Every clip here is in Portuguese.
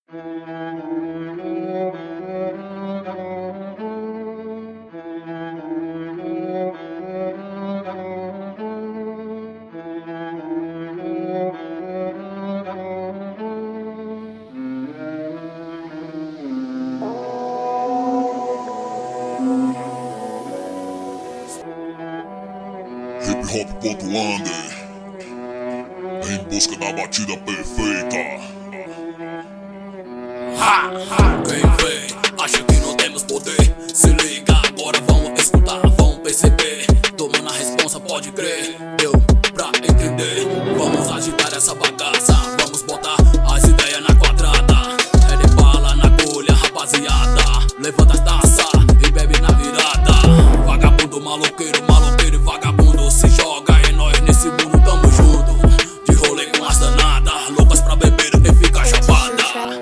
Hip-hop.under em busca da batida perfeita. Quem vem, acha que não temos poder. Se liga, agora vamos escutar, vamos perceber. Tomando a responsa, pode crer. Deu pra entender. Vamos agitar essa bagaça, vamos botar as ideias na quadrada. É de bala na agulha, rapaziada. Levanta a taça e bebe na virada. Vagabundo, maloqueiro, maloqueiro e vagabundo. Se joga, é nós nesse mundo, tamo junto. De rolê com as danadas, loucas pra beber e ficar chapada.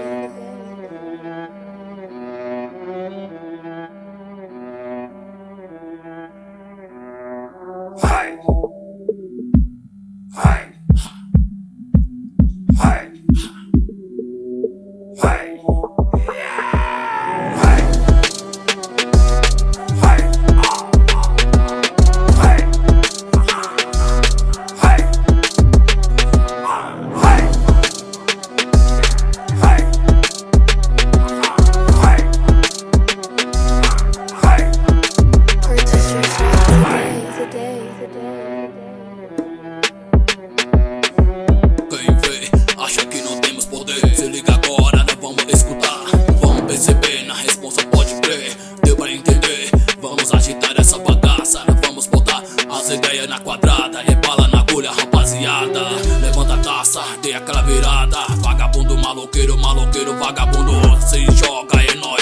Quem vê, acha que não temos poder. Se liga agora, nós vamos escutar, vamos perceber, na responsa pode crer. Deu pra entender, vamos agitar essa bagaça. Nós vamos botar as ideias na quadrada. É bala na agulha, rapaziada. Levanta a taça, dê aquela virada. Vagabundo, maloqueiro, maloqueiro, vagabundo. Se joga, é nóis.